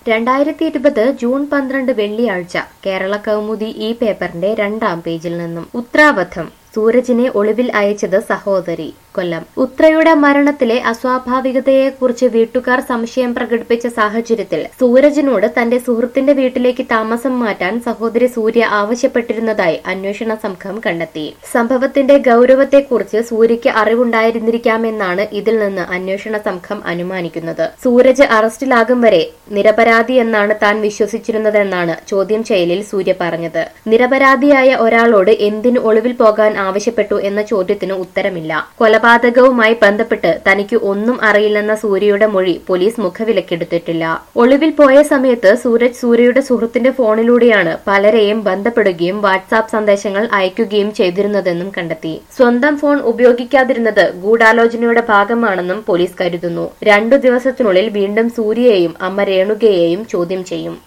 2020 June 12 വെള്ളിയാഴ്ച കേരള കൗമുദി ഈ പേപ്പറിന്റെ 2-ാം പേജിൽ നിന്നും ഉത്രാവധം സൂരജിനെ ഒളിവിൽ അയച്ചത് സഹോദരി. കൊല്ലം. ഉത്രയുടെ മരണത്തിലെ അസ്വാഭാവികതയെക്കുറിച്ച് വീട്ടുകാർ സംശയം പ്രകടിപ്പിച്ച സാഹചര്യത്തിൽ സൂരജിനോട് തന്റെ സുഹൃത്തിന്റെ വീട്ടിലേക്ക് താമസം മാറ്റാൻ സഹോദരി സൂര്യ ആവശ്യപ്പെട്ടിരുന്നതായി അന്വേഷണ സംഘം കണ്ടെത്തി. സംഭവത്തിന്റെ ഗൌരവത്തെക്കുറിച്ച് സൂര്യയ്ക്ക് അറിവുണ്ടായിരുന്നിരിക്കാമെന്നാണ് ഇതിൽ നിന്ന് അന്വേഷണ സംഘം അനുമാനിക്കുന്നത്. സൂരജ് അറസ്റ്റിലാകും വരെ നിരപരാധിയെന്നാണ് താൻ വിശ്വസിച്ചിരുന്നതെന്നാണ് ചോദ്യം ചെയ്യലിൽ സൂര്യ പറഞ്ഞത്. നിരപരാധിയായ ഒരാളോട് എന്തിന് ഒളിവിൽ പോകാൻ ആവശ്യപ്പെട്ടു എന്ന ചോദ്യത്തിന് ഉത്തരമില്ല. കൊലപാതകവുമായി ബന്ധപ്പെട്ട് തനിക്ക് ഒന്നും അറിയില്ലെന്ന സൂര്യയുടെ മൊഴി പോലീസ് മുഖവിലക്കെടുത്തിട്ടില്ല. ഒളിവിൽ പോയ സമയത്ത് സൂര്യയുടെ സുഹൃത്തിന്റെ ഫോണിലൂടെയാണ് പലരെയും ബന്ധപ്പെടുകയും വാട്സാപ്പ് സന്ദേശങ്ങൾ അയക്കുകയും ചെയ്തിരുന്നതെന്നും കണ്ടെത്തി. സ്വന്തം ഫോൺ ഉപയോഗിക്കാതിരുന്നത് ഗൂഢാലോചനയുടെ ഭാഗമാണെന്നും പോലീസ് കരുതുന്നു. 2 ദിവസത്തിനുള്ളിൽ വീണ്ടും സൂര്യയെയും അമ്മ രേണുകയെയും ചോദ്യം ചെയ്യും.